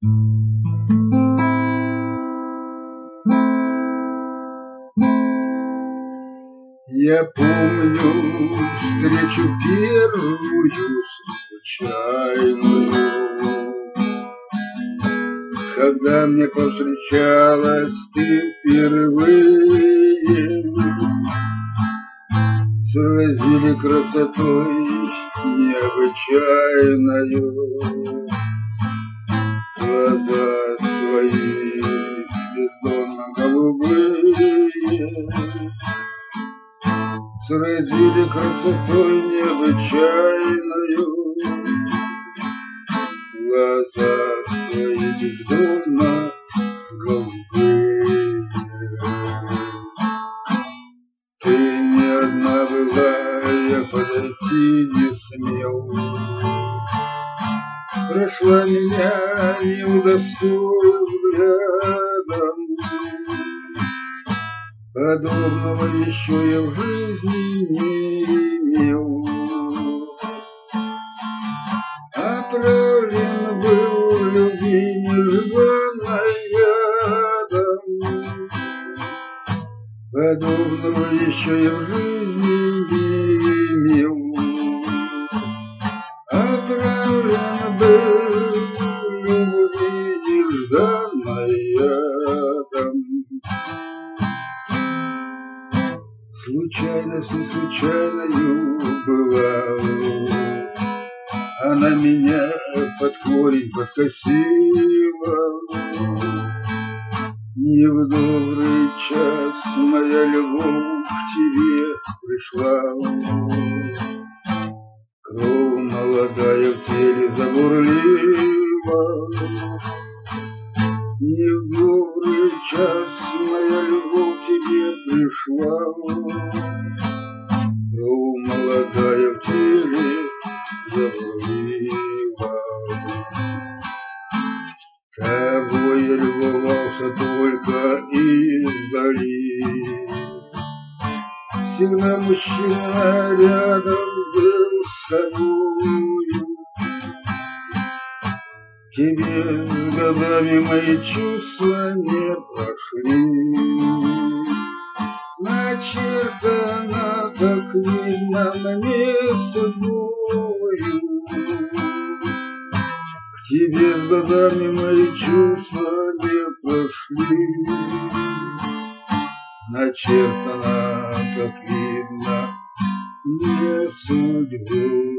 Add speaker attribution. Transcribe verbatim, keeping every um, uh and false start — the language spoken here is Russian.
Speaker 1: Я помню встречу первую случайную, когда мне повстречалась ты впервые. Сразили красотой необычайною глаза твои бездонно-голубые. Сразили красотой необычайною глаза твои бездонно-голубые. Ты не одна была, я подойти не смел. Прошла меня, не удостоив взглядом. Подобного еще я в жизни не имел. Отравлен был в любви нежданно ядом. Подобного еще я в жизни не имел. Отравлен был в любви нежданно ядом. Случайность и случайною была, она меня под корень подкосила. Не в добрый час моя любовь к тебе пришла. Кровь молодая в теле забурлила. Не в добрый час моя любовь к тебе пришла. Кровь молодая в теле забурлила. Тобой я любовался только издали. Всегда мужчина рядом был с тобою. Тебе с годами мои чувства не прошли. Начертано, как видно мне судьбою. К тебе с годами мои чувства не прошли. Начертано, как видно мне судьбою.